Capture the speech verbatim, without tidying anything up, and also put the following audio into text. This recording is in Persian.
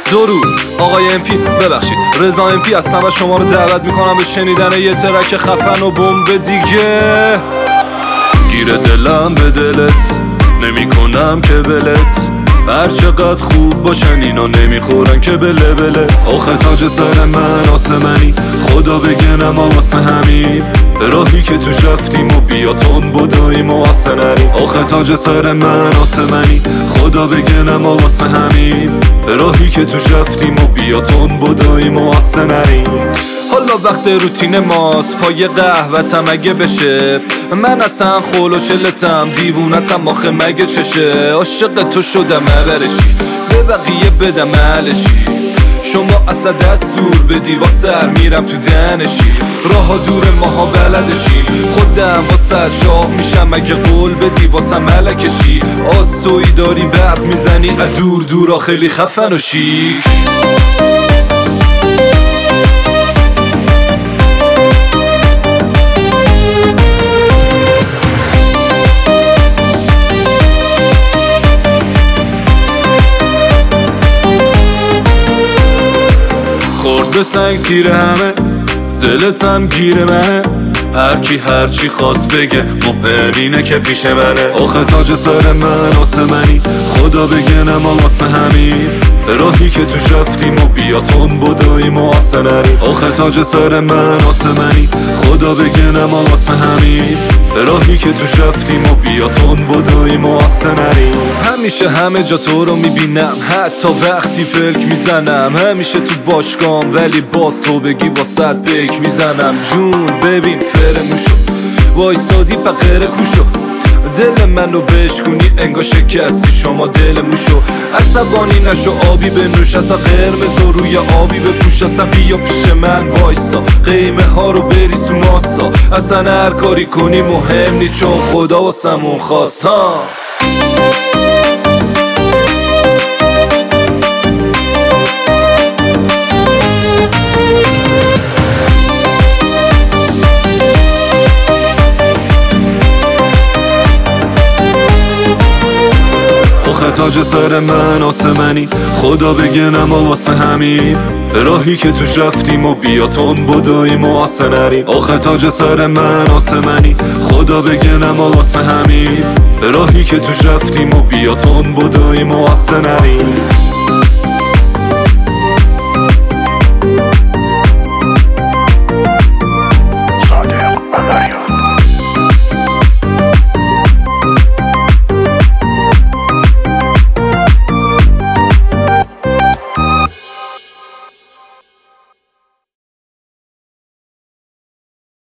درود آقای امپی، ببخشید رضا امپی هستم و شما رو دعوت میکنم به شنیدن یه ترک خفن و بمب دیگه. گیر دلم به دلت نمی کنم که ولت، هر چقدر خوب باشن اینا نمیخورن که به لبلت. آخه تاج سر من آسمنی، خدا بگنم واسه همین راهی که توش رفتیم و بیا تون بدویم و واسه نریم. آخه تاج سر من آسمنی، خدا بگنم واسه همین راهی که توش رفتیم و بیا تون بدویم و واسه نریم. حالا وقت روتین ماست، پای قهوتم اگه بشه، من اصلا خول و چلتم دیوونتم آخه مگه چشه. عاشق تو شدم برشی، به بقیه بدم علشی، شما اصلا دستور بدی واسه سر میرم تو دنشی. راه دور ماها بلدشی، خودم واسه شاه میشم اگه قول بدی واسه ملکشی. آستوی داری برق میزنی دور دورا خیلی خفن و شیک. به سنگ تیره همه دلتم گیره منه، هرکی هرچی خواست بگه مهم اینه که پیش منه. آخه تاج سر من آسمنی، خدا بگنم واسه همین راهی که توش رفتیم و بیا تون بدویم و واسه نریم. آخه تاج سر من آسمنی، خدا بگنم واسه همین راهی که توش رفتیم و بیا تون بدویم و واسه نریم. همیشه همه جا تو رو میبینم، حتی وقتی پلک میزنم، همیشه تو باشگام ولی باز تو بگی واسط پیک میزنم. جون ببین فرموشو وایسادی پقره کوشو، دل منو بشکونی انگار شکستی شما دل موشو. عصبانی نشو آبی بنوش، اصلا قرمز و روی آبی بپوش، اصلا بیا پیش من وایسا قیمه ها رو بریز تو ماسا. اصلا هر کاری کنی مهم نی چون خدا واسمون خواست ها. آخه تاج سر من آسمنی، خدا بگنم واسه همین راهی که توش رفتیم و بیا تون بدویم و واسه نریم. آخه تاج سر من آسمنی، خدا بگنم واسه همین راهی که توش رفتیم و بیا تون بدویم و واسه نریم.